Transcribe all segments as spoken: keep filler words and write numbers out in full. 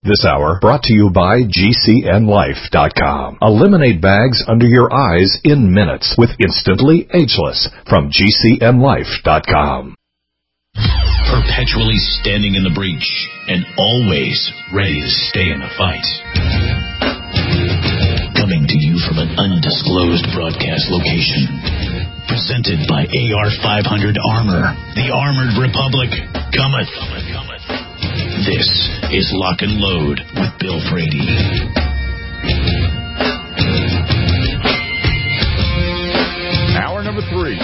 This hour brought to you by G C N Life dot com. Eliminate bags under your eyes in minutes with Instantly Ageless from G C N Life dot com. Perpetually standing in the breach and always ready to stay in the fight. Coming to you from an undisclosed broadcast location. Presented by A R five hundred Armor. The Armored Republic cometh. This is Lock and Load with Bill Brady. Hour number three.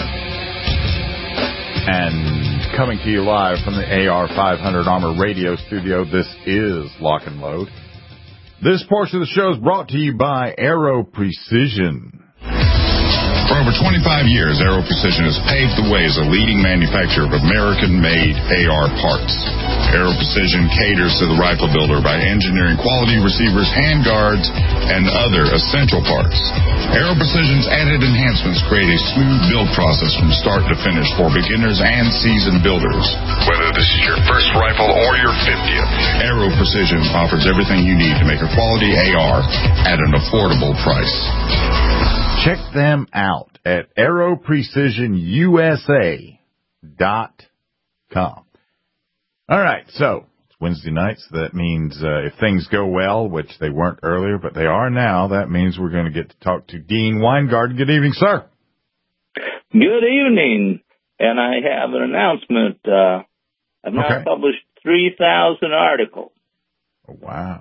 And coming to you live from the A R five hundred Armor radio studio, this is Lock and Load. This portion of the show is brought to you by Aero Precision. For over twenty-five years, Aero Precision has paved the way as a leading manufacturer of American-made A R parts. Aero Precision caters to the rifle builder by engineering quality receivers, handguards, and other essential parts. Aero Precision's added enhancements create a smooth build process from start to finish for beginners and seasoned builders. Whether this is your first rifle or your fiftieth, Aero Precision offers everything you need to make a quality A R at an affordable price. Check them out at aero precision U S A dot com. All right, so it's Wednesday night, so that means uh, if things go well, which they weren't earlier, but they are now, that means we're going to get to talk to Dean Weingarten. Good evening, sir. Good evening, and I have an announcement. Uh, I've now okay. published three thousand articles. Oh, wow.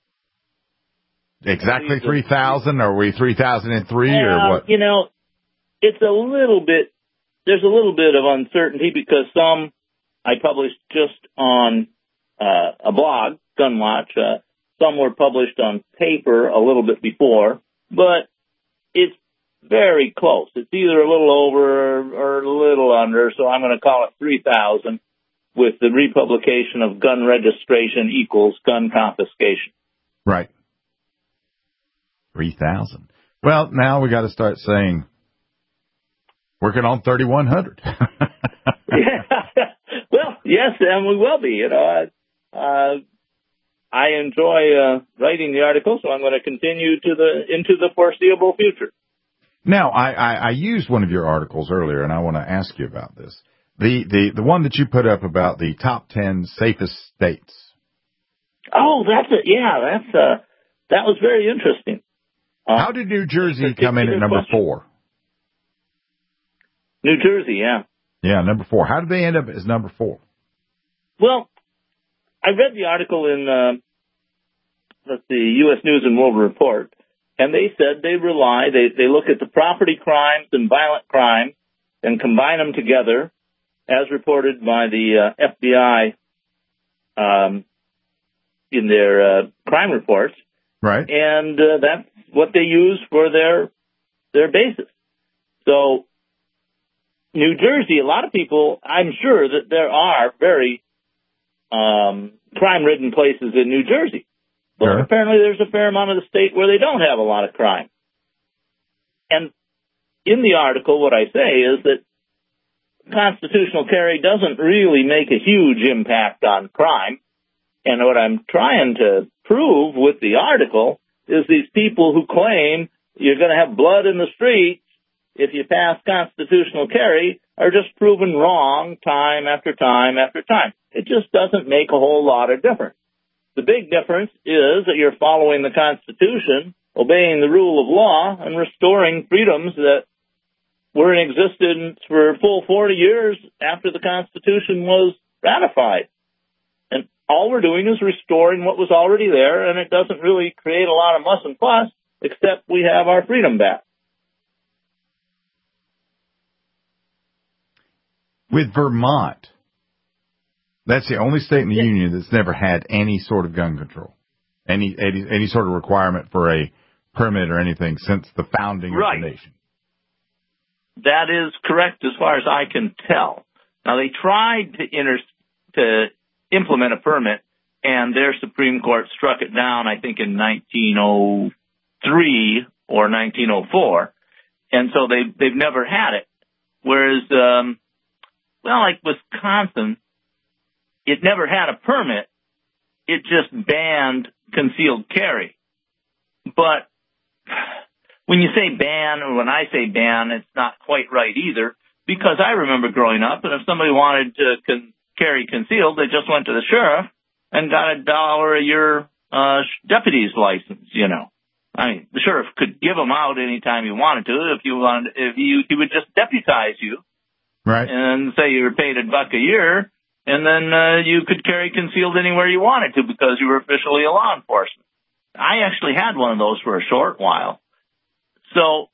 Exactly three thousand? Are we three thousand three uh, or what? You know, it's a little bit, there's a little bit of uncertainty because some I published just on uh, a blog, Gunwatch. Uh, some were published on paper a little bit before, but it's very close. It's either a little over or, or a little under, so I'm going to call it three thousand with the republication of gun registration equals gun confiscation. Right. three thousand. Well, now we got to start saying, working on thirty-one hundred. Yeah. Well, yes, and we will be. You know, uh, I enjoy uh, writing the articles, so I'm going to continue to the into the foreseeable future. Now, I, I, I used one of your articles earlier, and I want to ask you about this. The, the, the one that you put up about the top ten safest states. Oh, that's it. Yeah, that's uh, that was very interesting. Uh, How did New Jersey come in at number question. four? New Jersey, yeah. Yeah, number four. How did they end up as number four? Well, I read the article in, uh, let's see, U S News and World Report, and they said they rely, they, they look at the property crimes and violent crime and combine them together, as reported by the uh, F B I um, in their uh, crime reports. Right. And uh, that's what they use for their their basis. So, New Jersey, a lot of people, I'm sure that there are very um, crime-ridden places in New Jersey. But sure. Apparently there's a fair amount of the state where they don't have a lot of crime. And in the article, what I say is that constitutional carry doesn't really make a huge impact on crime. And what I'm trying to prove with the article is these people who claim you're going to have blood in the streets if you pass constitutional carry are just proven wrong time after time after time. It just doesn't make a whole lot of difference. The big difference is that you're following the Constitution, obeying the rule of law, and restoring freedoms that were in existence for a full forty years after the Constitution was ratified. And all we're doing is restoring what was already there, and it doesn't really create a lot of muss and fuss, except we have our freedom back. With Vermont, that's the only state in the yeah. union that's never had any sort of gun control, any, any any sort of requirement for a permit or anything since the founding right. of the nation. That is correct as far as I can tell. Now, they tried to, inter- to implement a permit, and their Supreme Court struck it down, I think, in nineteen oh three or nineteen oh four, and so they, they've never had it. Whereas, um, well, like Wisconsin, it never had a permit, it just banned concealed carry. But when you say ban, or when I say ban, it's not quite right either, because I remember growing up, and if somebody wanted to con- carry concealed, they just went to the sheriff and got a dollar a year uh, deputy's license, you know. I mean, the sheriff could give them out anytime he wanted to. If you wanted, if you, he would just deputize you, right, and say you were paid a buck a year, and then uh, you could carry concealed anywhere you wanted to because you were officially a law enforcement. I actually had one of those for a short while, so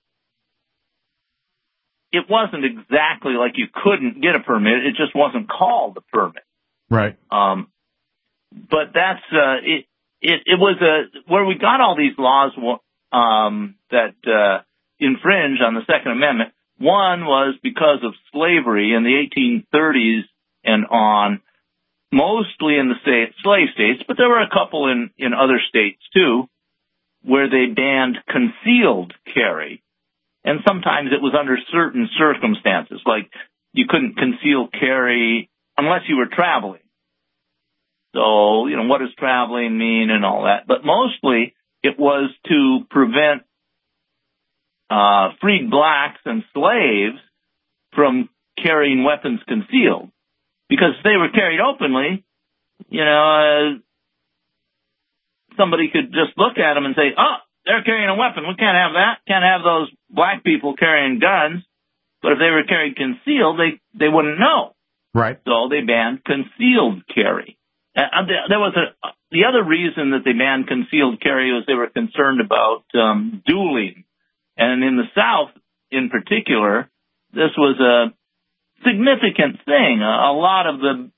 it wasn't exactly like you couldn't get a permit. It just wasn't called a permit, right? Um, but that's uh, it. It, it was a, where we got all these laws um, that uh, infringe on the Second Amendment. One was because of slavery in the eighteen thirties and on, mostly in the state, slave states, but there were a couple in, in other states too, where they banned concealed carry. And sometimes it was under certain circumstances, like you couldn't conceal carry unless you were traveling. So, you know, what does traveling mean and all that? But mostly it was to prevent uh, freed blacks and slaves from carrying weapons concealed. Because if they were carried openly, you know, uh, somebody could just look at them and say, oh, they're carrying a weapon. We can't have that. Can't have those black people carrying guns. But if they were carried concealed, they, they wouldn't know. Right. So they banned concealed carry. Uh, there was a, the other reason that they banned concealed carry was they were concerned about um, dueling. And in the South, in particular, this was a significant thing. A, a lot of the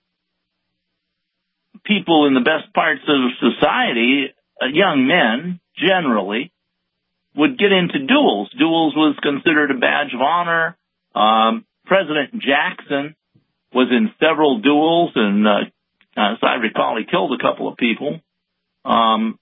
people in the best parts of society, uh, young men generally, would get into duels. Duels was considered a badge of honor. Um, President Jackson was in several duels, and uh, as I recall, he killed a couple of people. Um,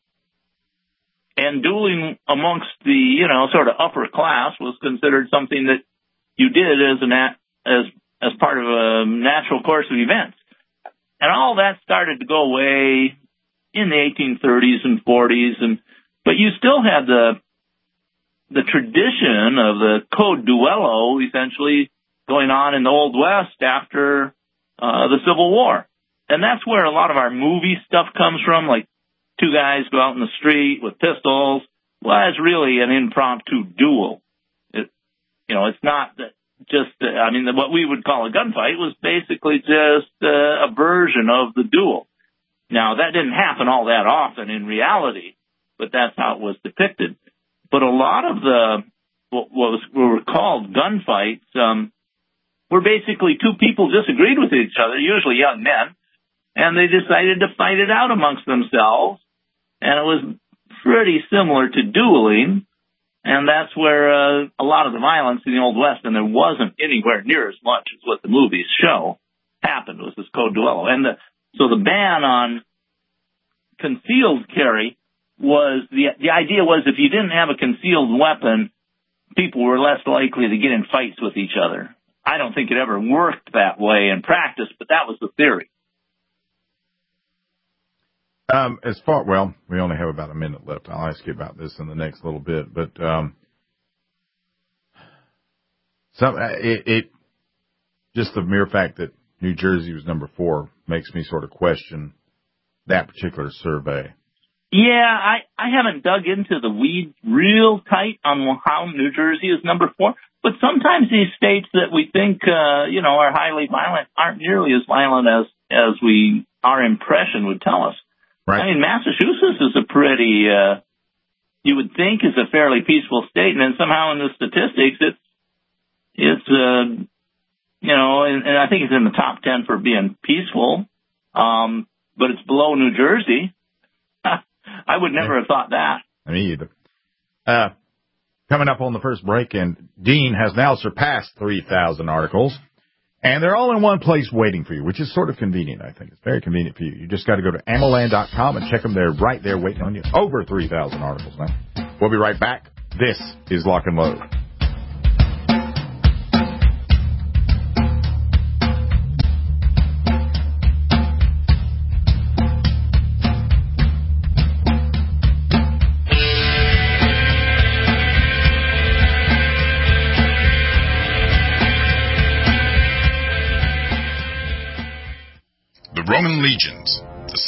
and dueling amongst the, you know, sort of upper class was considered something that you did as an as as part of a natural course of events. And all that started to go away in the eighteen thirties and forties, and but you still had the the tradition of the code duello essentially going on in the Old West after uh, the Civil War. And that's where a lot of our movie stuff comes from, like two guys go out in the street with pistols. Well, it's really an impromptu duel. It, you know, it's not just, uh, I mean, what we would call a gunfight was basically just uh, a version of the duel. Now, that didn't happen all that often in reality, but that's how it was depicted. But a lot of the, what was, what were called gunfights, um, were basically two people disagreed with each other, usually young men, and they decided to fight it out amongst themselves. And it was pretty similar to dueling. And that's where uh, a lot of the violence in the Old West, and there wasn't anywhere near as much as what the movies show, happened, was this code duello. And the, so the ban on concealed carry was, the the idea was if you didn't have a concealed weapon, people were less likely to get in fights with each other. I don't think it ever worked that way in practice, but that was the theory. Um, as far, well, we only have about a minute left. I'll ask you about this in the next little bit, but, um, some, it, it, just the mere fact that New Jersey was number four makes me sort of question that particular survey. Yeah, I, I haven't dug into the weeds real tight on how New Jersey is number four, but sometimes these states that we think, uh, you know, are highly violent aren't nearly as violent as, as we, our impression would tell us. Right. I mean, Massachusetts is a pretty, uh, you would think is a fairly peaceful state, and then somehow in the statistics, it's, it's, uh, you know, and, and I think it's in the top ten for being peaceful, um, but it's below New Jersey. I would never have thought that. Me either. Uh, coming up on the first break, and Dean has now surpassed three thousand articles. And they're all in one place waiting for you, which is sort of convenient, I think. It's very convenient for you. You just got to go to ammoland dot com and check them. They're right there waiting on you. Over three thousand articles now. We'll be right back. This is Lock and Load.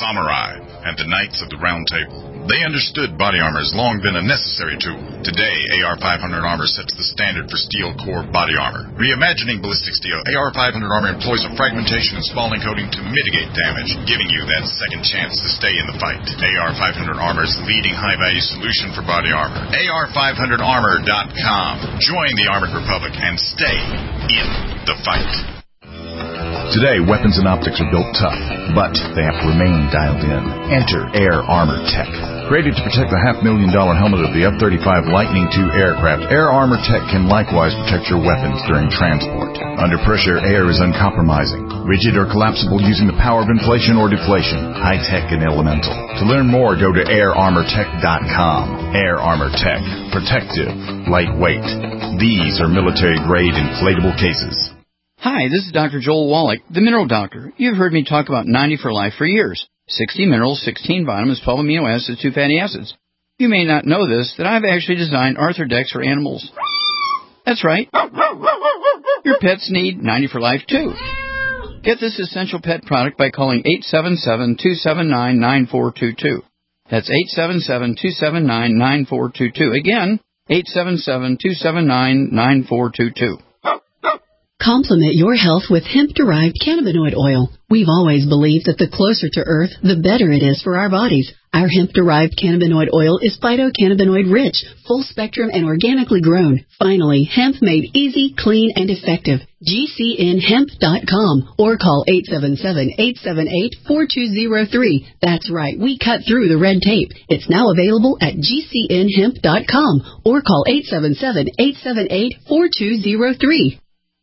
samurai, and the Knights of the Round Table. They understood body armor has long been a necessary tool. Today, A R five hundred Armor sets the standard for steel core body armor. Reimagining ballistic steel, A R five hundred Armor employs a fragmentation and spalling coating to mitigate damage, giving you that second chance to stay in the fight. A R five hundred Armor is the leading high-value solution for body armor. A R five hundred armor dot com. Join the Armored Republic and stay in the fight. Today, weapons and optics are built tough, but they have to remain dialed in. Enter Air Armor Tech. Created to protect the half-million dollar helmet of the F thirty-five Lightning two aircraft, Air Armor Tech can likewise protect your weapons during transport. Under pressure, air is uncompromising, rigid or collapsible using the power of inflation or deflation, high-tech and elemental. To learn more, go to air armor tech dot com. Air Armor Tech. Protective. Lightweight. These are military-grade inflatable cases. Hi, this is Doctor Joel Wallach, the Mineral Doctor. You've heard me talk about ninety for Life for years. sixty minerals, sixteen vitamins, twelve amino acids, two fatty acids. You may not know this, that I've actually designed Arthrodex for animals. That's right. Your pets need ninety for Life, too. Get this essential pet product by calling eight seven seven, two seven nine, nine four two two. That's eight seven seven, two seven nine, nine four two two. Again, eight seven seven, two seven nine, nine four two two. Complement your health with hemp-derived cannabinoid oil. We've always believed that the closer to Earth, the better it is for our bodies. Our hemp-derived cannabinoid oil is phytocannabinoid-rich, full-spectrum, and organically grown. Finally, hemp made easy, clean, and effective. G C N hemp dot com or call eight seven seven, eight seven eight, four two zero three. That's right, we cut through the red tape. It's now available at G C N hemp dot com or call eight seven seven, eight seven eight, four two zero three.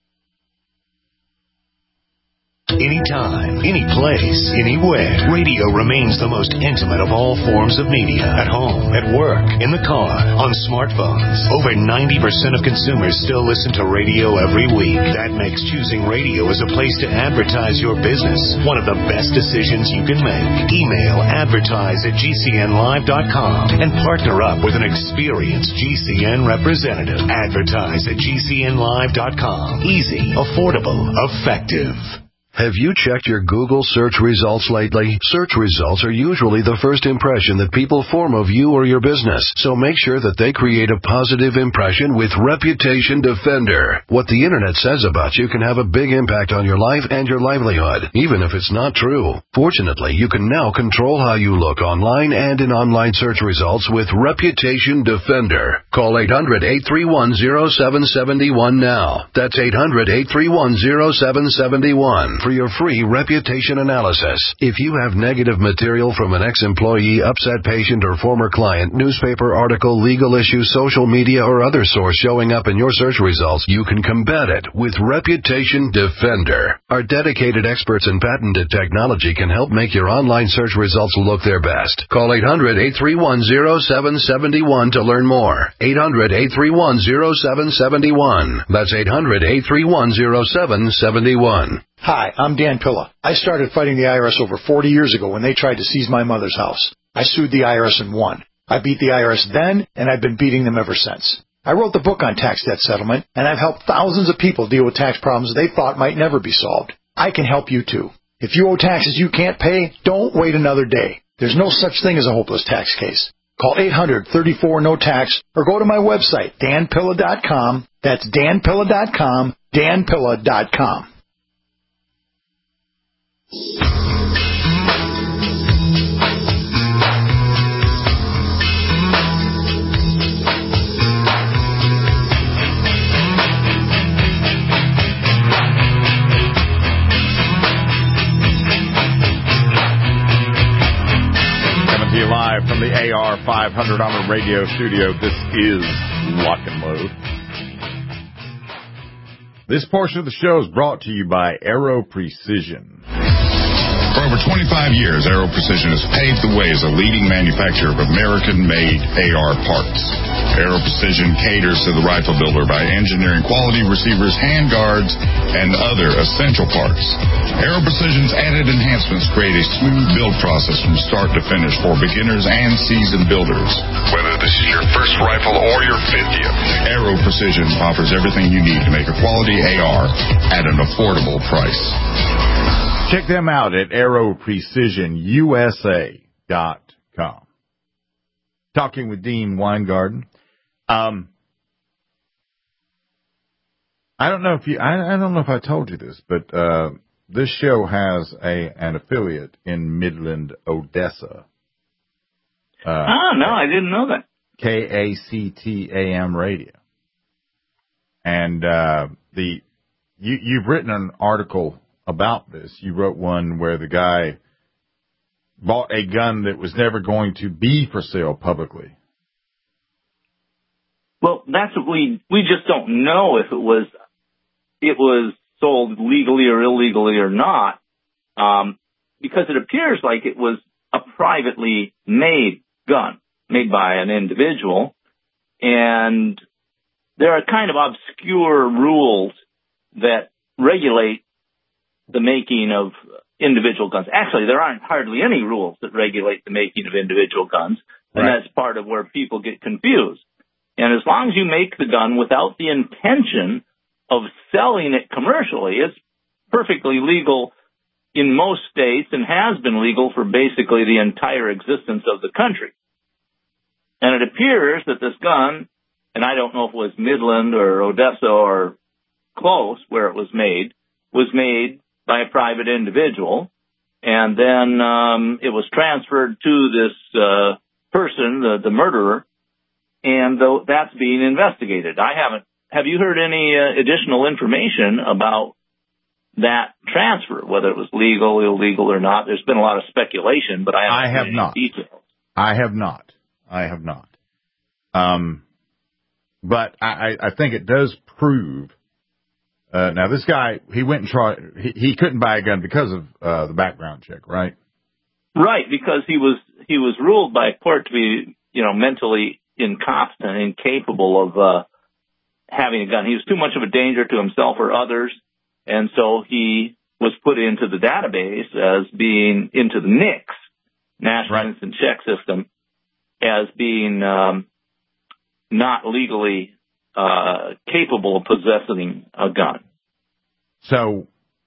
Anytime, any place, anywhere. Radio remains the most intimate of all forms of media. At home, at work, in the car, on smartphones. Over ninety percent of consumers still listen to radio every week. That makes choosing radio as a place to advertise your business one of the best decisions you can make. Email advertise at G C N live dot com and partner up with an experienced G C N representative. Advertise at G C N live dot com. Easy, affordable, effective. Have you checked your Google search results lately? Search results are usually the first impression that people form of you or your business, so make sure that they create a positive impression with Reputation Defender. What the internet says about you can have a big impact on your life and your livelihood, even if it's not true. Fortunately, you can now control how you look online and in online search results with Reputation Defender. Call eight hundred, eight three one, zero seven seven one now. That's eight hundred, eight three one, zero seven seven one. For your free reputation analysis. If you have negative material from an ex-employee, upset patient, or former client, newspaper article, legal issue, social media, or other source showing up in your search results, you can combat it with Reputation Defender. Our dedicated experts in patented technology can help make your online search results look their best. Call eight hundred, eight three one, zero seven seven one to learn more. eight hundred, eight three one, zero seven seven one. That's eight hundred, eight three one, zero seven seven one. Hi, I'm Dan Pilla. I started fighting the I R S over forty years ago when they tried to seize my mother's house. I sued the I R S and won. I beat the I R S then, and I've been beating them ever since. I wrote the book on tax debt settlement, and I've helped thousands of people deal with tax problems they thought might never be solved. I can help you too. If you owe taxes you can't pay, don't wait another day. There's no such thing as a hopeless tax case. Call eight hundred, thirty-four, no tax or go to my website, dan pilla dot com. That's dan pilla dot com, dan pilla dot com. Coming to you live from the A R five hundred Armor Radio Studio, this is Lock and Load. This portion of the show is brought to you by Aero Precision. For over twenty-five years, Aero Precision has paved the way as a leading manufacturer of American-made A R parts. Aero Precision caters to the rifle builder by engineering quality receivers, handguards, and other essential parts. Aero Precision's added enhancements create a smooth build process from start to finish for beginners and seasoned builders. Whether this is your first rifle or your fiftieth, Aero Precision offers everything you need to make a quality A R at an affordable price. Check them out at Aero Precision U S A dot com. Talking with Dean Weingarten. Um, I don't know if you, I, I don't know if I told you this, but, uh, this show has a, an affiliate in Midland, Odessa. Uh, oh, no, I didn't know that. K A C T A M radio. And, uh, the, you, you've written an article about this. You wrote one where the guy bought a gun that was never going to be for sale publicly. Well, that's what we, we just don't know if it was, it was sold legally or illegally or not, um, because it appears like it was a privately made gun, made by an individual, and there are kind of obscure rules that regulate the making of individual guns. Actually, there aren't hardly any rules that regulate the making of individual guns, and right. That's part of where people get confused. And as long as you make the gun without the intention of selling it commercially, it's perfectly legal in most states and has been legal for basically the entire existence of the country. And it appears that this gun, and I don't know if it was Midland or Odessa or close where it was made, was made by a private individual, and then um, it was transferred to this uh, person, the, the murderer, and though that's being investigated. I haven't. Have you heard any uh, additional information about that transfer, whether it was legal, illegal, or not? There's been a lot of speculation, but I haven't I have heard not. any details. I have not. I have not. Um, but I, I think it does prove. Uh, now, this guy, he went and tried. He, he couldn't buy a gun because of uh, the background check, right? Right, because he was he was ruled by a court to be, you know, mentally incompetent, incapable of uh, having a gun. He was too much of a danger to himself or others, and so he was put into the database as being into the N I C S, National right. Instant Check System, as being um, not legally uh, capable of possessing a gun. So,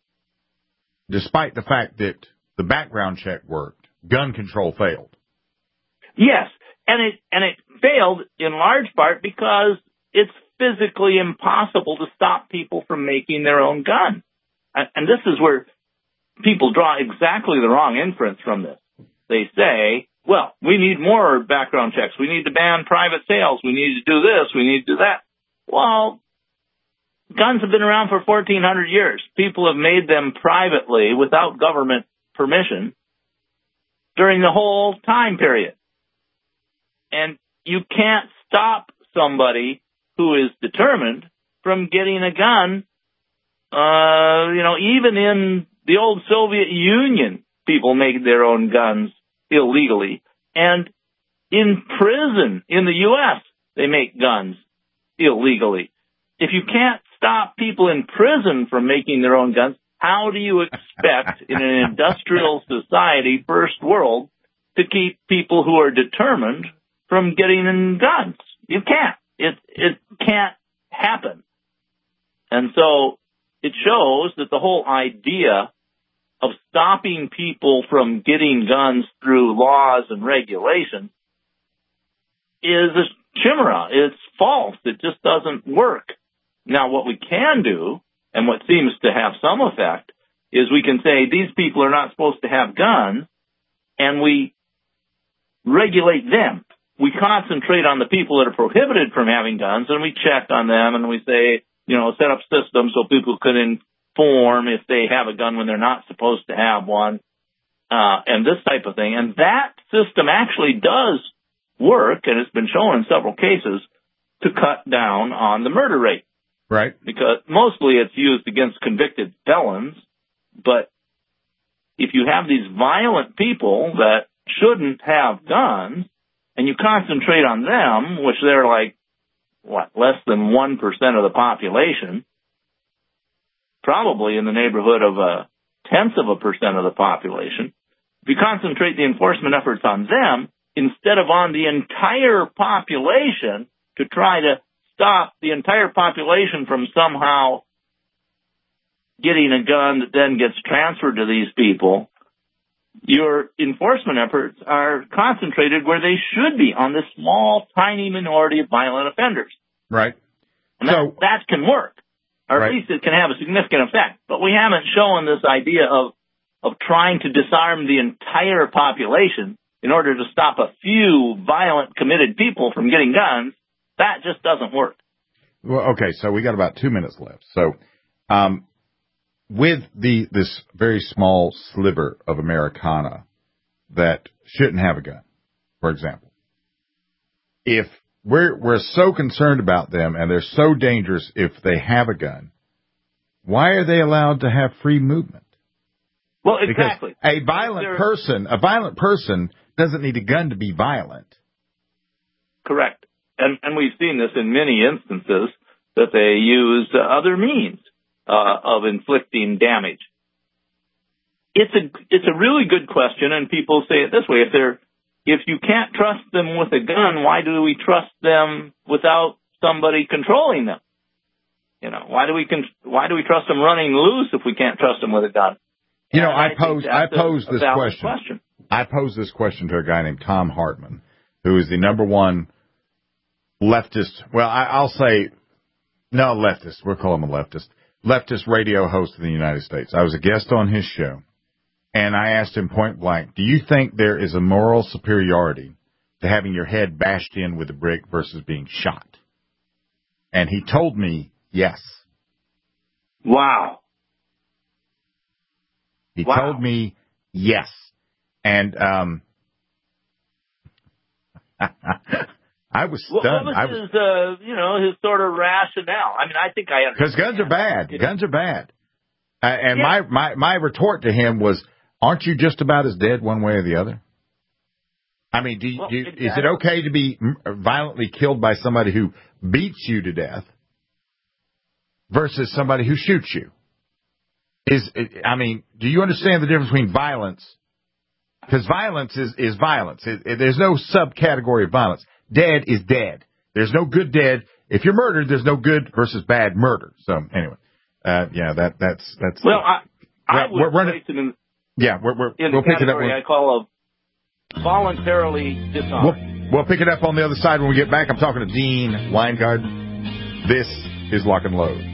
despite the fact that the background check worked, gun control failed. Yes, and it and it failed in large part because it's physically impossible to stop people from making their own gun. And, and this is where people draw exactly the wrong inference from this. They say, well, we need more background checks. We need to ban private sales. We need to do this. We need to do that. Well, guns have been around for fourteen hundred years. People have made them privately without government permission during the whole time period. And you can't stop somebody who is determined from getting a gun. Uh, you know, even in the old Soviet Union, people made their own guns illegally. And in prison in the U S, they make guns illegally. If you can't stop people in prison from making their own guns, how do you expect in an industrial society, first world, to keep people who are determined from getting in guns? You can't. It it can't happen. And so it shows that the whole idea of stopping people from getting guns through laws and regulations is a chimera. It's false. It just doesn't work. Now, what we can do, and what seems to have some effect, is we can say these people are not supposed to have guns, and we regulate them. We concentrate on the people that are prohibited from having guns, and we check on them, and we say, you know, set up systems so people can inform if they have a gun when they're not supposed to have one, uh, and this type of thing. And that system actually does work, and it's been shown in several cases, to cut down on the murder rate. Right. Because mostly it's used against convicted felons, but if you have these violent people that shouldn't have guns, and you concentrate on them, which they're like, what, less than one percent of the population, probably in the neighborhood of a tenth of a percent of the population, if you concentrate the enforcement efforts on them, instead of on the entire population to try to stop the entire population from somehow getting a gun that then gets transferred to these people, your enforcement efforts are concentrated where they should be, on this small, tiny minority of violent offenders. Right. And so, that, that can work, or right. at least it can have a significant effect. But we haven't shown this idea of, of trying to disarm the entire population in order to stop a few violent, committed people from getting guns. That just doesn't work. Well, okay, so we got about two minutes left. So, um, with the this very small sliver of Americana that shouldn't have a gun, for example, if we're we're so concerned about them and they're so dangerous if they have a gun, why are they allowed to have free movement? Well, exactly. Because a violent They're, person, a violent person doesn't need a gun to be violent. Correct. And, and we've seen this in many instances, that they use uh, other means uh, of inflicting damage. It's a it's a really good question, and people say it this way: if they're if you can't trust them with a gun, why do we trust them without somebody controlling them? You know, why do we con- why do we trust them running loose if we can't trust them with a gun? You know, I, I pose I pose a, this a question. question. I pose this question to a guy named Tom Hartman, who is the number one leftist. Well, I, I'll say no leftist. We'll call him a leftist. Leftist radio host in the United States. I was a guest on his show, and I asked him point blank, "Do you think there is a moral superiority to having your head bashed in with a brick versus being shot?" And he told me yes. Wow. He wow. told me yes. And um, I was stunned. What was I was, his, uh, you know, his sort of rationale? I mean, I think I understand. Because guns are bad. It, guns are bad. Uh, and yeah. my, my, my retort to him was, aren't you just about as dead one way or the other? I mean, do you, well, do you, exactly. is it okay to be violently killed by somebody who beats you to death versus somebody who shoots you? Is I mean, do you understand the difference between violence? Because violence is, is violence. It, it, there's no subcategory of violence. Dead is dead. There's no good dead. If you're murdered, there's no good versus bad murder. So anyway, uh, yeah, that that's that's. Well, I, I we're, would we're place it in. Yeah, we're, we're, in we'll the pick it up. category I call a voluntarily disarmed. We'll, we'll pick it up on the other side when we get back. I'm talking to Dean Weingard. This is Lock and Load.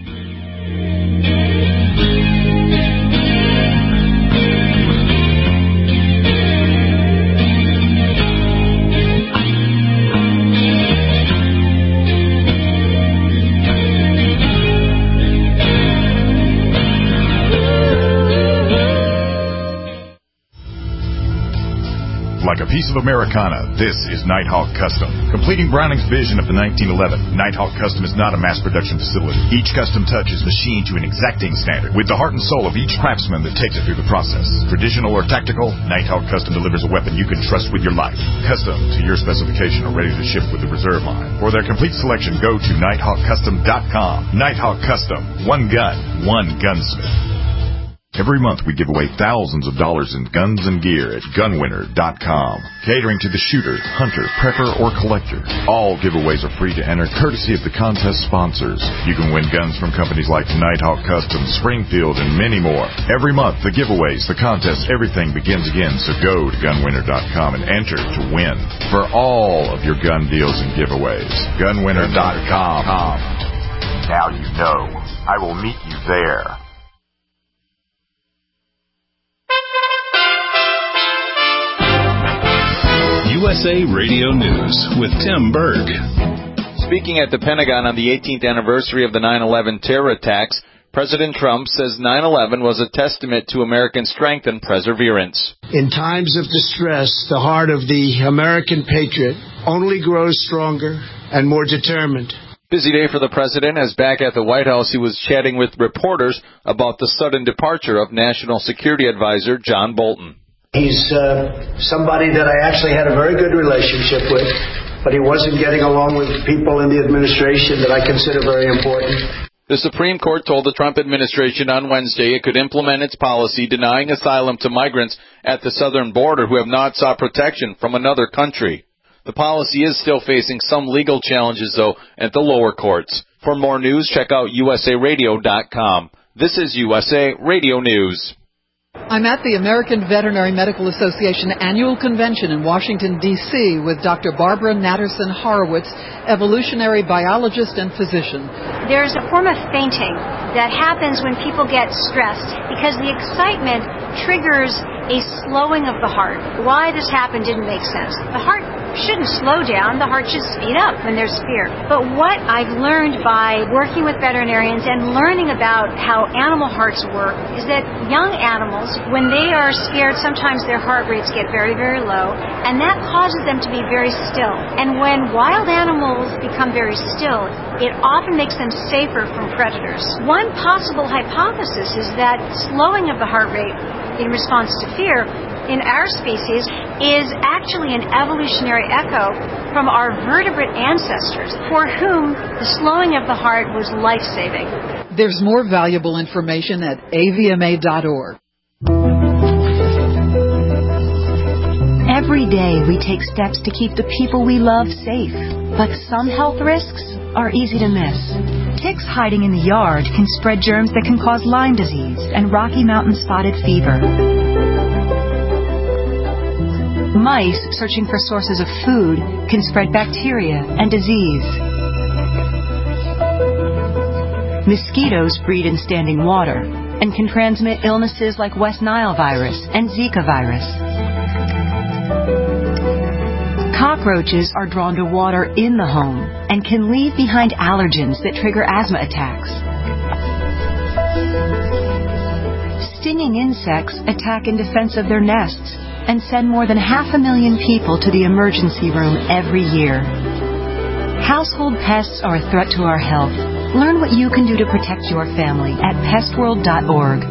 Like a piece of Americana, this is Nighthawk Custom. Completing Browning's vision of the nineteen eleven, Nighthawk Custom is not a mass production facility. Each custom touch is machined to an exacting standard, with the heart and soul of each craftsman that takes it through the process. Traditional or tactical, Nighthawk Custom delivers a weapon you can trust with your life. Custom to your specification are ready to ship with the reserve line. For their complete selection, go to nighthawk custom dot com. Nighthawk Custom. One gun, one gunsmith. Every month we give away thousands of dollars in guns and gear at gun winner dot com. Catering to the shooter, hunter, prepper, or collector. All giveaways are free to enter, courtesy of the contest sponsors. You can win guns from companies like Nighthawk Custom, Springfield, and many more. Every month, the giveaways, the contests, everything begins again, so go to gun winner dot com and enter to win for all of your gun deals and giveaways. gun winner dot com. Now you know. I will meet you there. U S A Radio News with Tim Berg. Speaking at the Pentagon on the eighteenth anniversary of the nine eleven terror attacks, President Trump says nine eleven was a testament to American strength and perseverance. In times of distress, the heart of the American patriot only grows stronger and more determined. Busy day for the president, as back at the White House he was chatting with reporters about the sudden departure of National Security Advisor John Bolton. He's uh, somebody that I actually had a very good relationship with, but he wasn't getting along with people in the administration that I consider very important. The Supreme Court told the Trump administration on Wednesday it could implement its policy denying asylum to migrants at the southern border who have not sought protection from another country. The policy is still facing some legal challenges, though, at the lower courts. For more news, check out U S A radio dot com. This is U S A Radio News. I'm at the American Veterinary Medical Association Annual Convention in Washington, D C with Doctor Barbara Natterson Horowitz, evolutionary biologist and physician. There's a form of fainting that happens when people get stressed because the excitement triggers a slowing of the heart. Why this happened didn't make sense. The heart shouldn't slow down. The heart should speed up when there's fear. But what I've learned by working with veterinarians and learning about how animal hearts work is that young animals, when they are scared, sometimes their heart rates get very, very low, and that causes them to be very still. And when wild animals become very still, it often makes them safer from predators. One possible hypothesis is that slowing of the heart rate in response to fear in our species is actually an evolutionary echo from our vertebrate ancestors for whom the slowing of the heart was life-saving. There's more valuable information at A V M A dot org. Every day we take steps to keep the people we love safe, but some health risks are easy to miss. Ticks hiding in the yard can spread germs that can cause Lyme disease and Rocky Mountain spotted fever. Mice searching for sources of food can spread bacteria and disease. Mosquitoes breed in standing water and can transmit illnesses like West Nile virus and Zika virus. Cockroaches are drawn to water in the home and can leave behind allergens that trigger asthma attacks. Stinging insects attack in defense of their nests and send more than half a million people to the emergency room every year. Household pests are a threat to our health. Learn what you can do to protect your family at pest world dot org.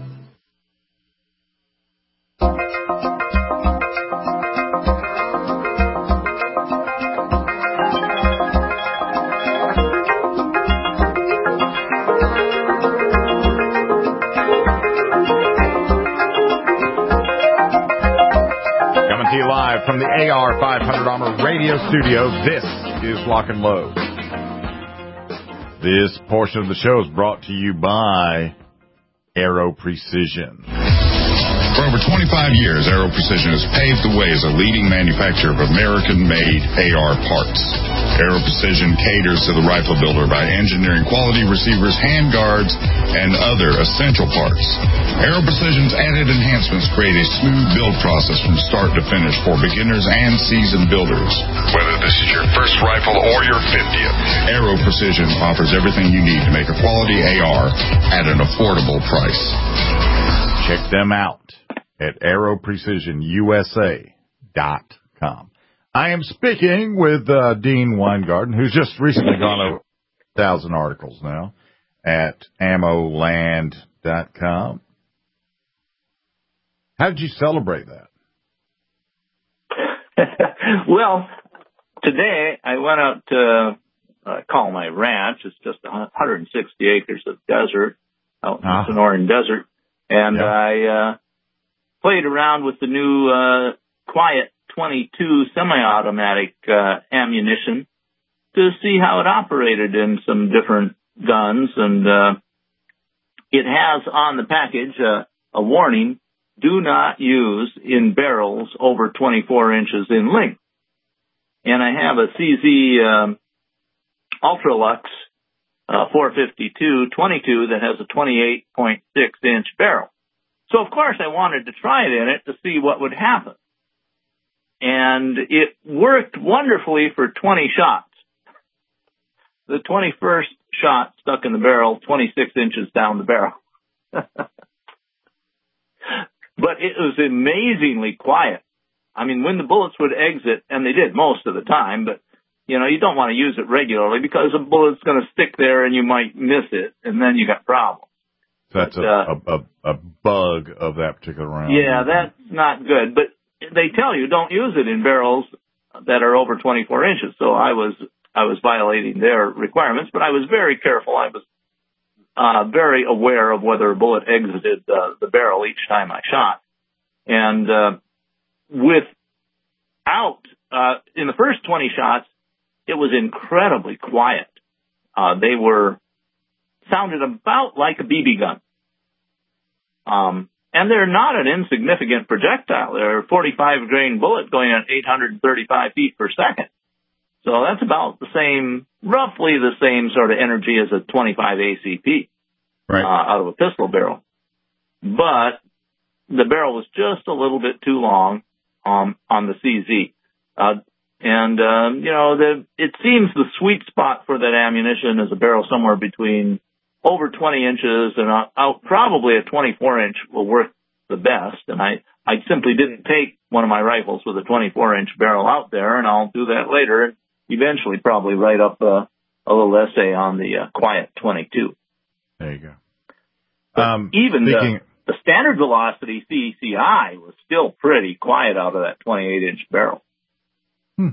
From the A R five hundred Armor Radio Studio, this is Lock and Load. This portion of the show is brought to you by Aero Precision. For over twenty-five years, Aero Precision has paved the way as a leading manufacturer of American-made A R parts. Aero Precision caters to the rifle builder by engineering quality receivers, handguards, and other essential parts. Aero Precision's added enhancements create a smooth build process from start to finish for beginners and seasoned builders. Whether this is your first rifle or your fiftieth, Aero Precision offers everything you need to make a quality A R at an affordable price. Check them out at aero precision U S A dot com. I am speaking with uh, Dean Weingarten, who's just recently gone over one thousand articles now at ammo land dot com. How did you celebrate that? Well, today I went out to uh, call my ranch. It's just one hundred sixty acres of desert out in the Sonoran Desert. And yeah. I uh, played around with the new uh, Quiet twenty-two semi-automatic uh, ammunition to see how it operated in some different guns. And uh, it has on the package uh, a warning, do not use in barrels over twenty-four inches in length. And I have a C Z um, Ultralux uh, four fifty-two twenty-two that has a twenty-eight point six inch barrel. So, of course, I wanted to try it in it to see what would happen. And it worked wonderfully for twenty shots. The twenty-first shot stuck in the barrel twenty-six inches down the barrel. But it was amazingly quiet. I mean, when the bullets would exit, and they did most of the time, but, you know, you don't want to use it regularly because a bullet's going to stick there and you might miss it, and then you got problems. So that's but, a, uh, a, a bug of that particular round. Yeah, that's not good. But they tell you don't use it in barrels that are over twenty-four inches. So I was I was violating their requirements, but I was very careful. I was uh, very aware of whether a bullet exited uh, the barrel each time I shot. And uh, without, uh, in the first twenty shots, it was incredibly quiet. Uh, they were sounded about like a B B gun. Um, and they're not an insignificant projectile. They're a forty-five grain bullet going at eight hundred thirty-five feet per second. So that's about the same, roughly the same sort of energy as a twenty-five A C P right. uh, out of a pistol barrel. But the barrel was just a little bit too long um, on the C Z. Uh, and, um, you know, the, it seems the sweet spot for that ammunition is a barrel somewhere between over twenty inches and out, out probably a twenty-four inch will work the best. And I, I simply didn't take one of my rifles with a twenty-four inch barrel out there, and I'll do that later and eventually probably write up a, a little essay on the uh, Quiet twenty-two. There you go. Um, even speaking... the, the standard velocity C E C I was still pretty quiet out of that twenty-eight inch barrel. Hmm.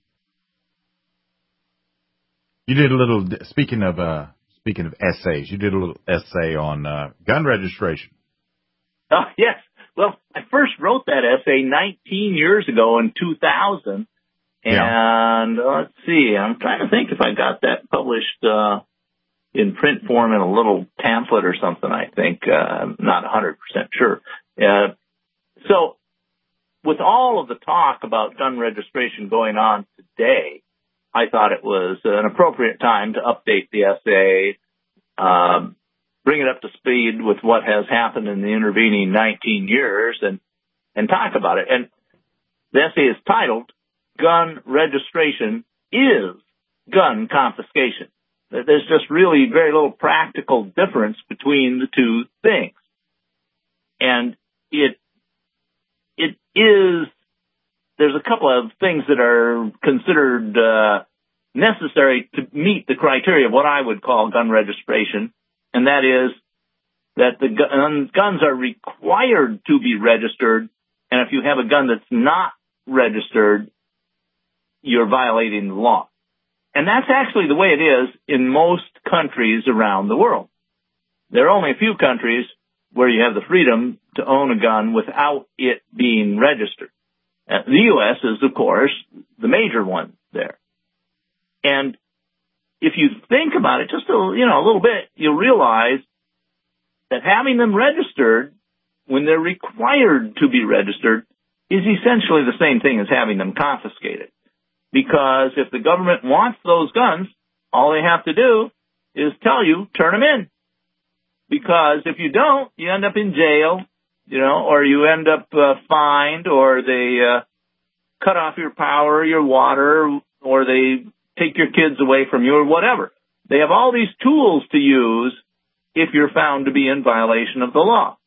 You did a little, speaking of, uh, speaking of essays, you did a little essay on, uh, gun registration. Oh, yes. Well, I first wrote that essay nineteen years ago in two thousand. Yeah. And uh, let's see, I'm trying to think if I got that published, uh, in print form in a little pamphlet or something, I think. Uh, I'm not one hundred percent sure. Uh, so with all of the talk about gun registration going on today, I thought it was an appropriate time to update the essay, um, bring it up to speed with what has happened in the intervening nineteen years and, and talk about it. And the essay is titled, Gun Registration is Gun Confiscation. There's just really very little practical difference between the two things. And it, it is, there's a couple of things that are considered, uh, necessary to meet the criteria of what I would call gun registration. And that is that the gun, guns are required to be registered. And if you have a gun that's not registered, you're violating the law. And that's actually the way it is in most countries around the world. There are only a few countries where you have the freedom to own a gun without it being registered. Uh, the U S is, of course, the major one there. And if you think about it just a, you know, a little bit, you'll realize that having them registered when they're required to be registered is essentially the same thing as having them confiscated. Because if the government wants those guns, all they have to do is tell you, turn them in. Because if you don't, you end up in jail, you know, or you end up uh, fined, or they uh, cut off your power, your water, or they take your kids away from you, or whatever. They have all these tools to use if you're found to be in violation of the law.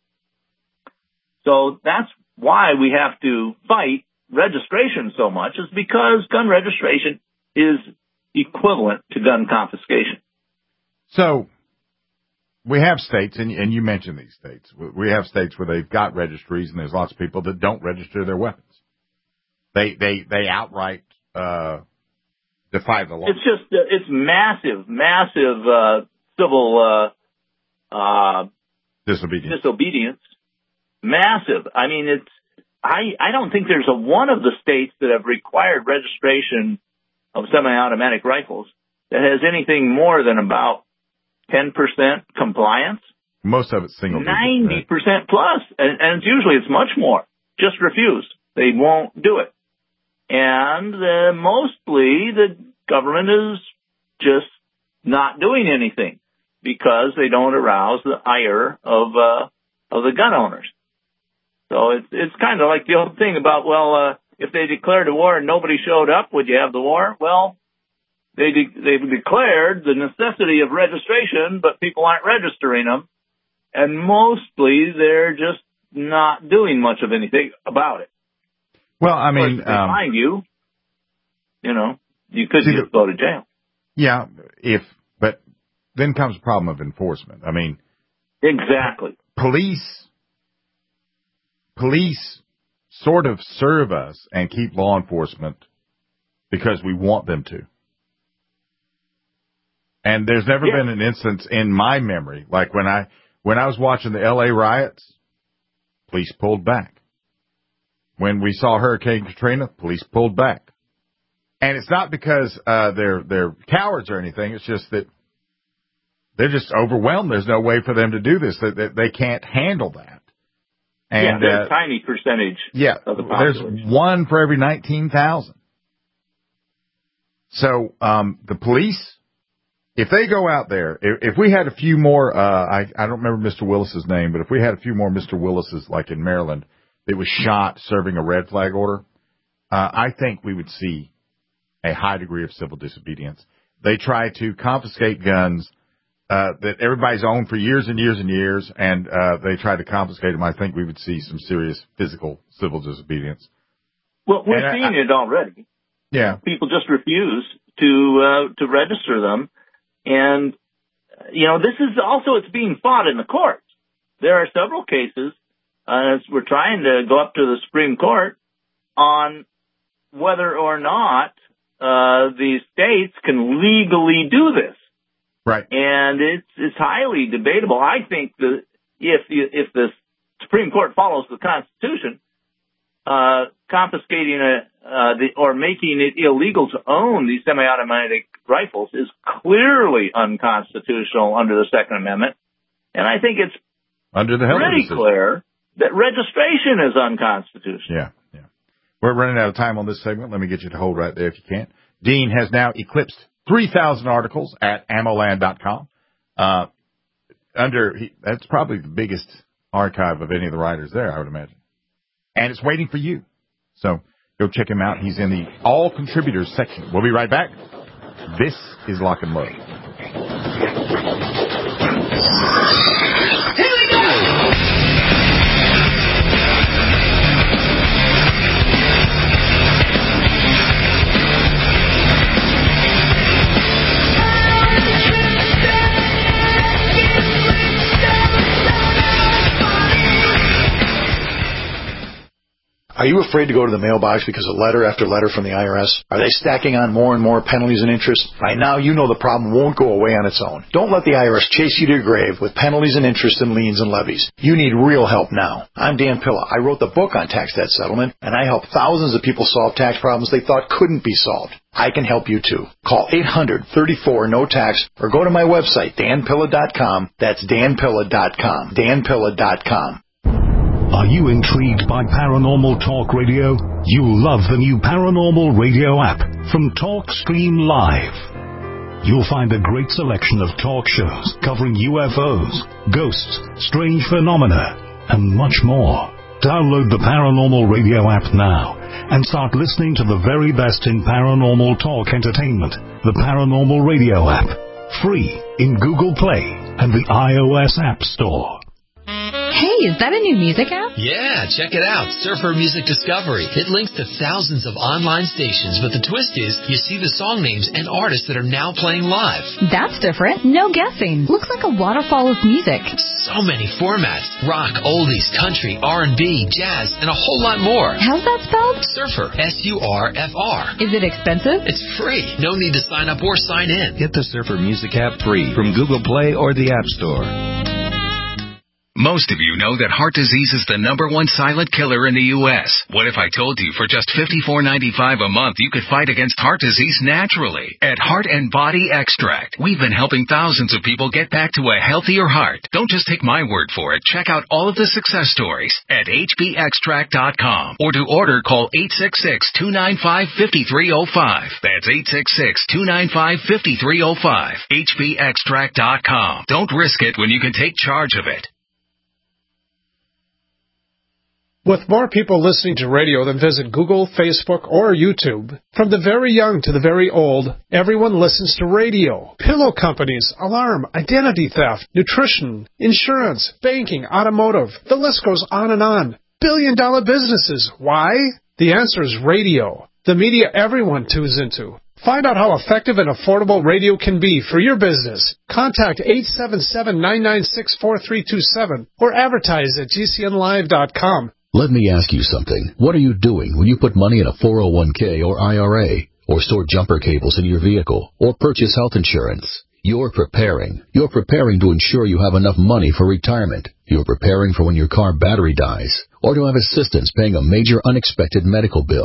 So that's why we have to fight registration so much, is because gun registration is equivalent to gun confiscation. So we have states, and, and you mentioned these states. We have states where they've got registries, and there's lots of people that don't register their weapons. They they they outright uh, defy the law. It's just uh, it's massive, massive uh, civil uh, uh, disobedience. Disobedience, massive. I mean, it's. I, I don't think there's a one of the states that have required registration of semi-automatic rifles that has anything more than about ten percent compliance. Most of it's single digit. ninety percent plus. And, and usually it's much more. Just refuse. They won't do it. And uh, mostly the government is just not doing anything because they don't arouse the ire of, uh, of the gun owners. So it's it's kind of like the old thing about, well, uh, if they declared a war and nobody showed up, would you have the war? Well, they de- they've declared the necessity of registration, but people aren't registering them, and mostly they're just not doing much of anything about it. Well, I mean, if they um, find you, you know, you could see, just go to jail. Yeah, if but then comes the problem of enforcement. I mean, exactly. Police. Police sort of serve us and keep law enforcement because we want them to. And there's never yeah. been an instance in my memory, like when I when I was watching the L A riots, police pulled back. When we saw Hurricane Katrina, police pulled back. And it's not because uh, they're they're cowards or anything. It's just that they're just overwhelmed. There's no way for them to do this. They, they, they can't handle that. And, yeah, they're uh, a tiny percentage yeah, of the there's population. one for every nineteen thousand. So um, the police, if they go out there, if, if we had a few more, uh, I, I don't remember Mister Willis's name, but if we had a few more Mister Willis's, like in Maryland, that was shot serving a red flag order, uh, I think we would see a high degree of civil disobedience. They try to confiscate guns uh, that everybody's owned for years and years and years, and uh, they try to confiscate them. I think we would see some serious physical civil disobedience. Well, we're and seeing I, it already. Yeah. People just refuse to uh, to register them. And, you know, this is also, it's being fought in the courts. There are several cases, uh, as we're trying to go up to the Supreme Court on whether or not uh, the states can legally do this. Right. And it's it's highly debatable. I think that if the, if the Supreme Court follows the Constitution, uh, confiscating a, uh, the, or making it illegal to own these semi-automatic rifles is clearly unconstitutional under the Second Amendment. And I think it's under the pretty clear that registration is unconstitutional. Yeah, yeah. We're running out of time on this segment. Let me get you to hold right there if you can. Dean has now eclipsed three thousand articles at ammoland dot com. Uh, under, he, that's probably the biggest archive of any of the writers there, I would imagine. And it's waiting for you. So go check him out. He's in the All Contributors section. We'll be right back. This is Lock and Load. Here we go! Are you afraid to go to the mailbox because of letter after letter from the I R S? Are they stacking on more and more penalties and interest? By now, you know the problem won't go away on its own. Don't let the I R S chase you to your grave with penalties and interest and liens and levies. You need real help now. I'm Dan Pilla. I wrote the book on tax debt settlement, and I help thousands of people solve tax problems they thought couldn't be solved. I can help you too. Call eight hundred, thirty-four, no tax or go to my website, dan pilla dot com. That's dan pilla dot com. dan pilla dot com. Are you intrigued by Paranormal Talk Radio? You'll love the new Paranormal Radio app from TalkStream Live. You'll find a great selection of talk shows covering U F Os, ghosts, strange phenomena, and much more. Download the Paranormal Radio app now and start listening to the very best in paranormal talk entertainment. The Paranormal Radio app, free in Google Play and the iOS App Store. Hey, is that a new music app? Yeah, check it out. Surfer Music Discovery. It links to thousands of online stations, but the twist is you see the song names and artists that are now playing live. That's different. No guessing. Looks like a waterfall of music. So many formats. Rock, oldies, country, R and B, jazz, and a whole lot more. How's that spelled? Surfer. S U R F R. Is it expensive? It's free. No need to sign up or sign in. Get the Surfer Music app free from Google Play or the App Store. Most of you know that heart disease is the number one silent killer in the U S What if I told you for just fifty-four ninety-five a month you could fight against heart disease naturally? At Heart and Body Extract, we've been helping thousands of people get back to a healthier heart. Don't just take my word for it. Check out all of the success stories at h b extract dot com or to order call eight six six, two nine five, five three zero five. That's eight six six, two nine five, five three zero five. h b extract dot com. Don't risk it when you can take charge of it. With more people listening to radio than visit Google, Facebook, or YouTube, from the very young to the very old, everyone listens to radio. Pillow companies, alarm, identity theft, nutrition, insurance, banking, automotive, the list goes on and on. Billion dollar businesses. Why? The answer is radio. The media everyone tunes into. Find out how effective and affordable radio can be for your business. Contact eight seven seven, nine nine six, four three two seven or advertise at g c n live dot com. Let me ask you something. What are you doing when you put money in a four oh one k or I R A, or store jumper cables in your vehicle, or purchase health insurance? You're preparing. You're preparing to ensure you have enough money for retirement. You're preparing for when your car battery dies, or to have assistance paying a major unexpected medical bill.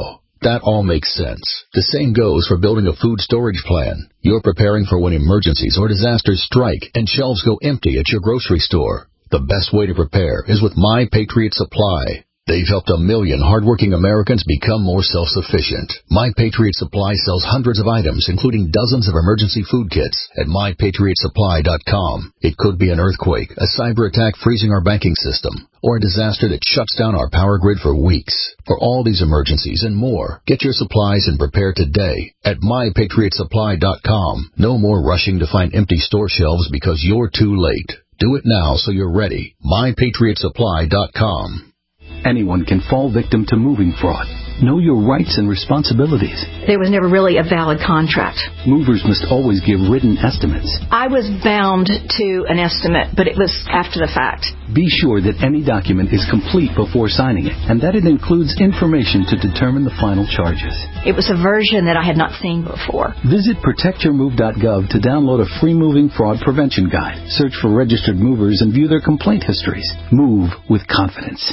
That all makes sense. The same goes for building a food storage plan. You're preparing for when emergencies or disasters strike and shelves go empty at your grocery store. The best way to prepare is with My Patriot Supply. They've helped a million hardworking Americans become more self-sufficient. My Patriot Supply sells hundreds of items, including dozens of emergency food kits at my patriot supply dot com. It could be an earthquake, a cyber attack freezing our banking system, or a disaster that shuts down our power grid for weeks. For all these emergencies and more, get your supplies and prepare today at my patriot supply dot com. No more rushing to find empty store shelves because you're too late. Do it now so you're ready. my patriot supply dot com. Anyone can fall victim to moving fraud. Know your rights and responsibilities. There was never really a valid contract. Movers must always give written estimates. I was bound to an estimate, but it was after the fact. Be sure that any document is complete before signing it, and that it includes information to determine the final charges. It was a version that I had not seen before. Visit protect your move dot gov to download a free moving fraud prevention guide. Search for registered movers and view their complaint histories. Move with confidence.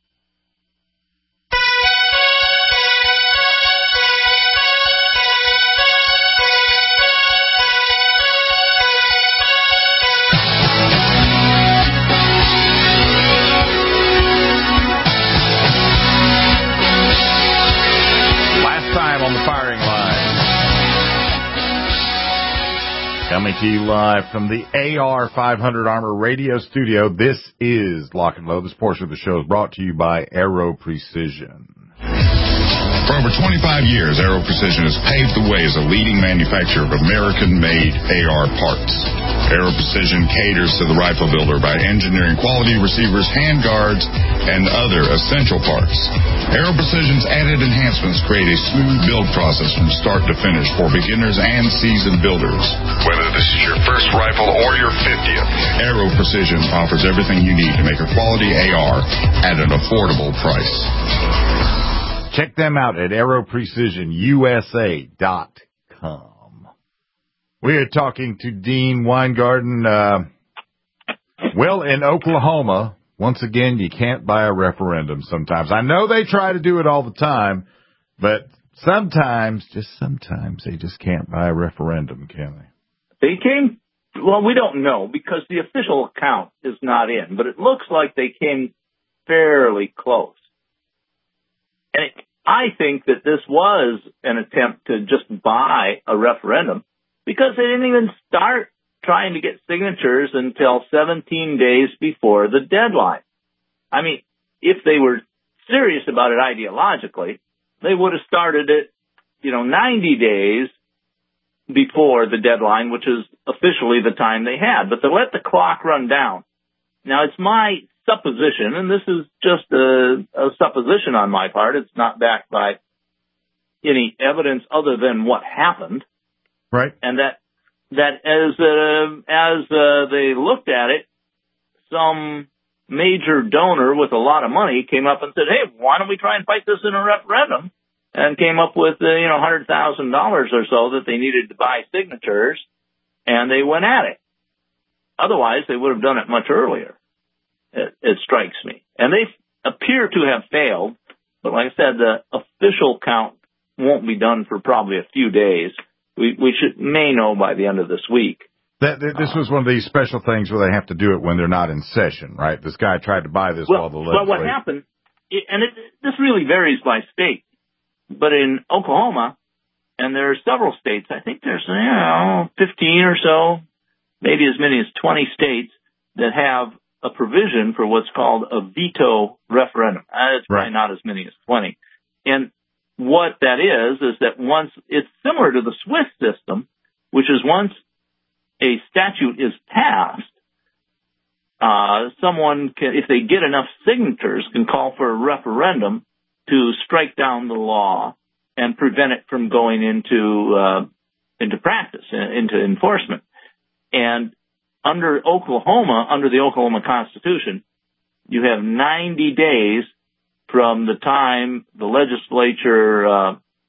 Coming to you live from the A R five hundred Armor Radio Studio, this is Lock and Load. This portion of the show is brought to you by Aero Precision. For over twenty-five years, Aero Precision has paved the way as a leading manufacturer of American-made A R parts. Aero Precision caters to the rifle builder by engineering quality receivers, handguards, and other essential parts. Aero Precision's added enhancements create a smooth build process from start to finish for beginners and seasoned builders. Whether this is your first rifle or your fiftieth, Aero Precision offers everything you need to make a quality A R at an affordable price. Check them out at aero precision U S A dot com. We are talking to Dean Weingarten. Uh, well, in Oklahoma, once again, you can't buy a referendum sometimes. I know they try to do it all the time, but sometimes, just sometimes, they just can't buy a referendum, can they? They came, well, we don't know because the official count is not in, but it looks like they came fairly close. And it, I think that this was an attempt to just buy a referendum because they didn't even start trying to get signatures until seventeen days before the deadline. I mean, if they were serious about it ideologically, they would have started it, you know, ninety days before the deadline, which is officially the time they had. But they let the clock run down. Now, it's my supposition, and this is just a, a supposition on my part. It's not backed by any evidence other than what happened. Right. And that that as uh, as uh, they looked at it, some major donor with a lot of money came up and said, "Hey, why don't we try and fight this in a referendum?" And came up with uh, you know one hundred thousand dollars or so that they needed to buy signatures, and they went at it. Otherwise, they would have done it much earlier. It, it strikes me. And they appear to have failed, but like I said, the official count won't be done for probably a few days. We we should may know by the end of this week. That, that This was one of these special things where they have to do it when they're not in session, right? This guy tried to buy this well, while the legislature... Well, what happened, and it, this really varies by state, but in Oklahoma, and there are several states, I think there's, you know, fifteen or so, maybe as many as twenty states that have a provision for what's called a veto referendum. Uh, it's probably right. Not as many as twenty. And what that is, is that once it's similar to the Swiss system, which is once a statute is passed, uh, someone can, if they get enough signatures, can call for a referendum to strike down the law and prevent it from going into, uh, into practice, into enforcement. And under Oklahoma, under the Oklahoma Constitution, you have ninety days from the time the legislature uh,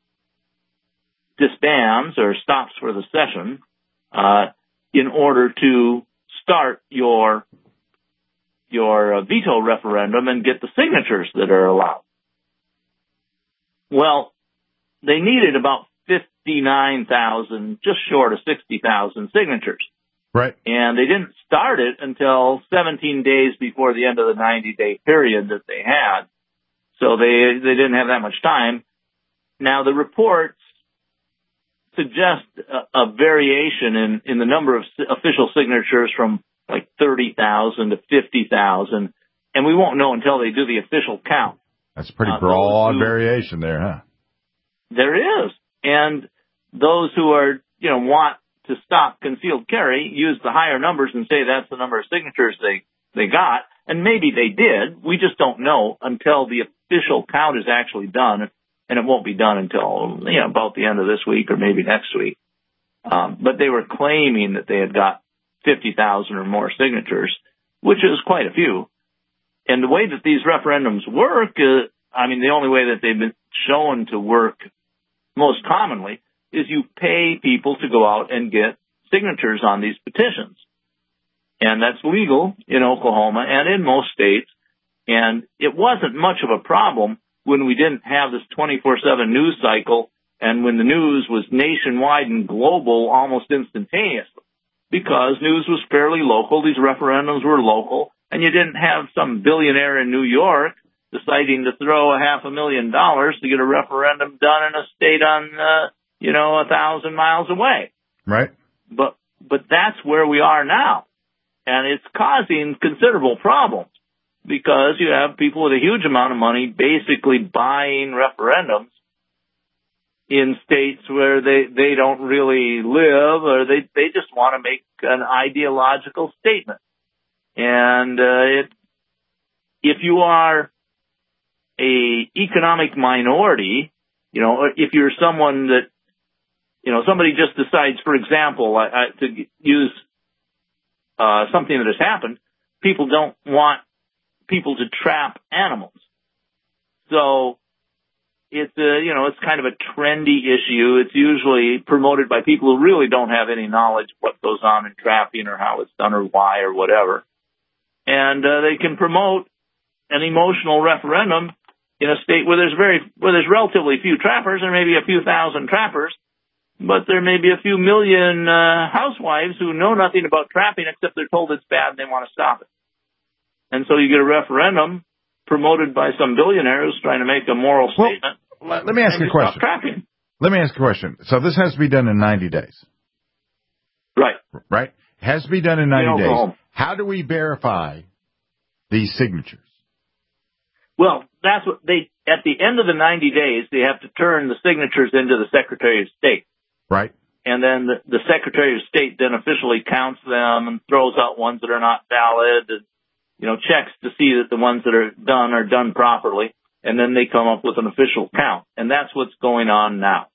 disbands or stops for the session uh, in order to start your your uh, veto referendum and get the signatures that are allowed. Well, they needed about fifty-nine thousand, just short of sixty thousand signatures. Right. And they didn't start it until seventeen days before the end of the ninety-day period that they had. So they they didn't have that much time. Now, the reports suggest a, a variation in, in the number of official signatures from like thirty thousand to fifty thousand, and we won't know until they do the official count. That's a pretty uh, broad who, variation there, huh? There is. And those who are, you know, want to stop concealed carry use the higher numbers and say that's the number of signatures they, they got. And maybe they did. We just don't know until the official count is actually done. And it won't be done until, you know, about the end of this week or maybe next week. Um, but they were claiming that they had got fifty thousand or more signatures, which is quite a few. And the way that these referendums work, uh, I mean, the only way that they've been shown to work most commonly is you pay people to go out and get signatures on these petitions. And that's legal in Oklahoma and in most states. And it wasn't much of a problem when we didn't have this twenty-four seven news cycle and when the news was nationwide and global almost instantaneously, because news was fairly local. These referendums were local, and you didn't have some billionaire in New York deciding to throw a half a million dollars to get a referendum done in a state on, uh, you know, a thousand miles away. Right. But, but that's where we are now. And it's causing considerable problems because you have people with a huge amount of money basically buying referendums in states where they, they don't really live, or they, they just want to make an ideological statement. And, uh, it, if you are a economic minority, you know, if you're someone that, you know, somebody just decides, for example, I, I, to use uh, something that has happened, people don't want people to trap animals. So it's a, you know, it's kind of a trendy issue. It's usually promoted by people who really don't have any knowledge of what goes on in trapping or how it's done or why or whatever. And uh, they can promote an emotional referendum in a state where there's very, where there's relatively few trappers, or maybe a few thousand trappers, but there may be a few million uh, housewives who know nothing about trapping except they're told it's bad and they want to stop it. And so you get a referendum promoted by some billionaire who's trying to make a moral statement. Well, let me ask you a question. Trapping. Let me ask you a question. So this has to be done in ninety days. Right. Right? Has to be done in ninety You know, days. home. How do we verify these signatures? Well, that's what they, at the end of the ninety days, they have to turn the signatures into the Secretary of State. Right. And then the, the Secretary of State then officially counts them and throws out ones that are not valid and, you know, checks to see that the ones that are done are done properly. And then they come up with an official count. And that's what's going on now.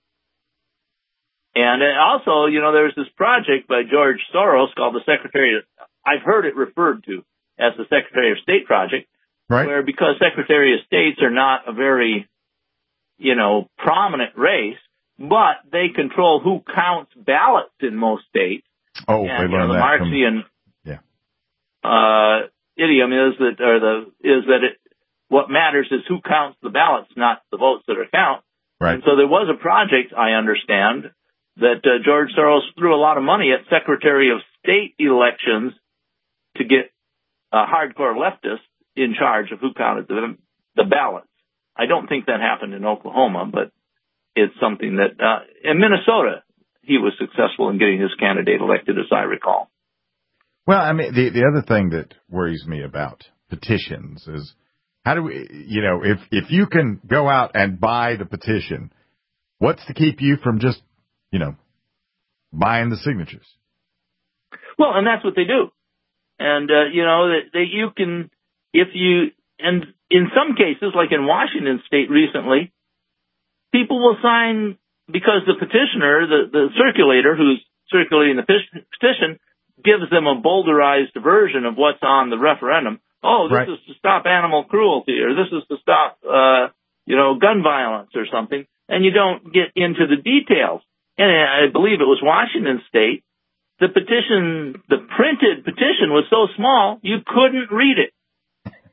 And also, you know, there's this project by George Soros called the Secretary of, I've heard it referred to as the Secretary of State project. Right. Where because Secretary of States are not a very, you know, prominent race, but they control who counts ballots in most states. Oh, and, they learned you know, the that Marxian from, yeah. uh, idiom is that, or the is that it, what matters is who counts the ballots, not the votes that are counted. Right. And so there was a project, I understand, that uh, George Soros threw a lot of money at Secretary of State elections to get uh, hardcore leftists in charge of who counted the, the ballots. I don't think that happened in Oklahoma, but it's something that, uh, in Minnesota, he was successful in getting his candidate elected, as I recall. Well, I mean, the, the other thing that worries me about petitions is how do we, you know, if, if you can go out and buy the petition, what's to keep you from just, you know, buying the signatures? Well, and that's what they do. And, uh, you know, that they, you can, if you, and in some cases, like in Washington state recently, people will sign because the petitioner, the, the circulator who's circulating the petition, gives them a boulderized version of what's on the referendum. Oh, this right. is to stop animal cruelty, or this is to stop, uh, you know, gun violence or something. And you don't get into the details. And I believe it was Washington state. The petition, the printed petition was so small, you couldn't read it.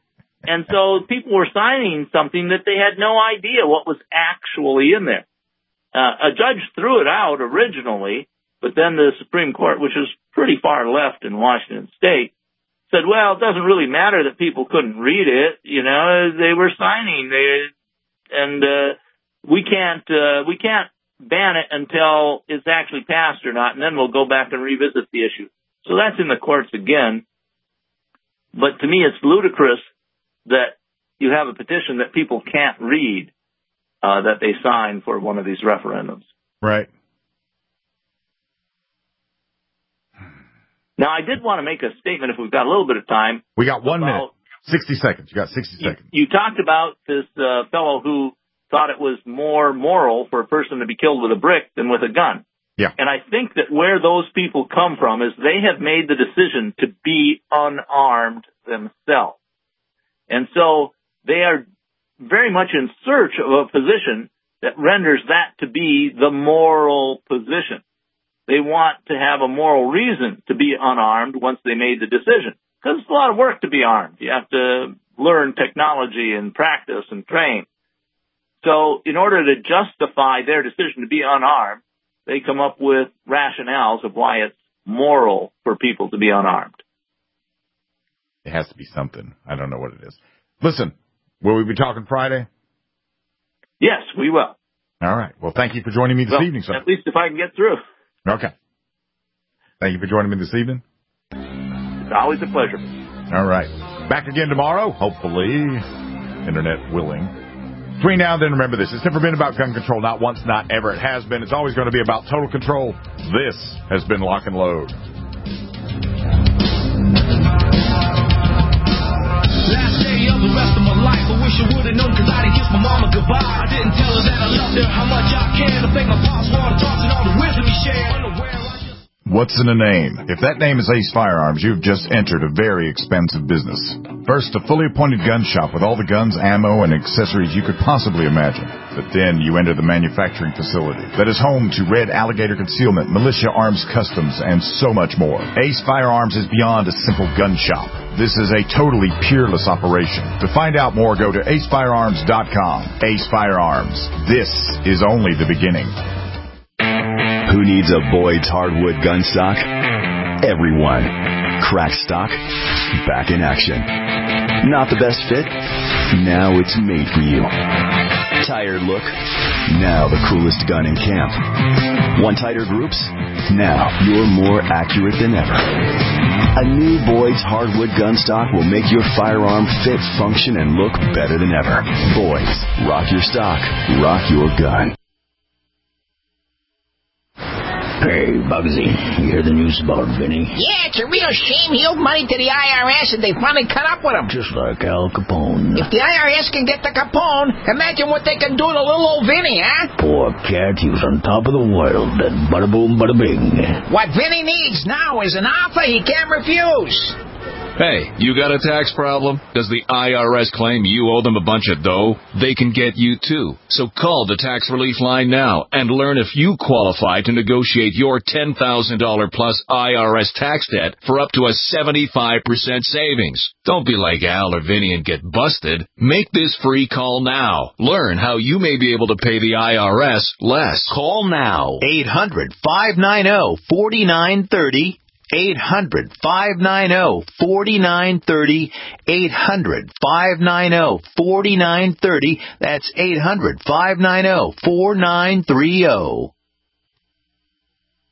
And so people were signing something that they had no idea what was actually in there. Uh, a judge threw it out originally, but then the Supreme Court, which is pretty far left in Washington State, said, well, it doesn't really matter that people couldn't read it. You know, they were signing. They, and uh, we can't uh, we can't ban it until it's actually passed or not, and then we'll go back and revisit the issue. So that's in the courts again. But to me, it's ludicrous that you have a petition that people can't read uh, that they sign for one of these referendums. Right. Now, I did want to make a statement if we've got a little bit of time. We got one about, minute. sixty seconds. You got sixty you, seconds. You talked about this uh, fellow who thought it was more moral for a person to be killed with a brick than with a gun. Yeah. And I think that where those people come from is they have made the decision to be unarmed themselves. And so they are very much in search of a position that renders that to be the moral position. They want to have a moral reason to be unarmed once they made the decision. Because it's a lot of work to be armed. You have to learn technology and practice and train. So in order to justify their decision to be unarmed, they come up with rationales of why it's moral for people to be unarmed. It has to be something. I don't know what it is. Listen, will we be talking Friday? Yes, we will. All right. Well, thank you for joining me this well, evening, sir. At least if I can get through. Okay. Thank you for joining me this evening. It's always a pleasure. All right. Back again tomorrow, hopefully, internet willing. Between now and then, remember this. It's never been about gun control. Not once, not ever. It has been. It's always going to be about total control. This has been Lock and Load. Last day of the rest of my life, I wish I would have known because I didn't kiss my mama goodbye. I didn't tell her that I loved her, how much I cared. I think my pops wanted talks and all the wisdom he shared. What's in a name? If that name is Ace Firearms, you've just entered a very expensive business. First, a fully appointed gun shop with all the guns, ammo, and accessories you could possibly imagine. But then you enter the manufacturing facility that is home to Red Alligator Concealment, Militia Arms Customs, and so much more. Ace Firearms is beyond a simple gun shop. This is a totally peerless operation. To find out more, go to ace firearms dot com. Ace Firearms. This is only the beginning. Who needs a Boyd's hardwood gun stock? Everyone. Cracked stock, back in action. Not the best fit? Now it's made for you. Tired look? Now the coolest gun in camp. Want tighter groups? Now you're more accurate than ever. A new Boyd's hardwood gun stock will make your firearm fit, function, and look better than ever. Boyd's. Rock your stock. Rock your gun. Hey, Bugsy, you hear the news about Vinny? Yeah, it's a real shame he owed money to the I R S and they finally cut up with him. Just like Al Capone. If the I R S can get the Capone, imagine what they can do to little old Vinny, huh? Poor cat, he was on top of the world. That bada boom, bada bing. What Vinny needs now is an offer he can't refuse. Hey, you got a tax problem? Does the I R S claim you owe them a bunch of dough? They can get you too. So call the tax relief line now and learn if you qualify to negotiate your ten thousand dollars plus I R S tax debt for up to a seventy-five percent savings. Don't be like Al or Vinny and get busted. Make this free call now. Learn how you may be able to pay the I R S less. Call now. eight hundred, five nine zero, four nine three zero. eight hundred, five nine zero, four nine three zero. eight hundred, five nine zero, four nine three zero. That's eight hundred, five nine zero, four nine three zero.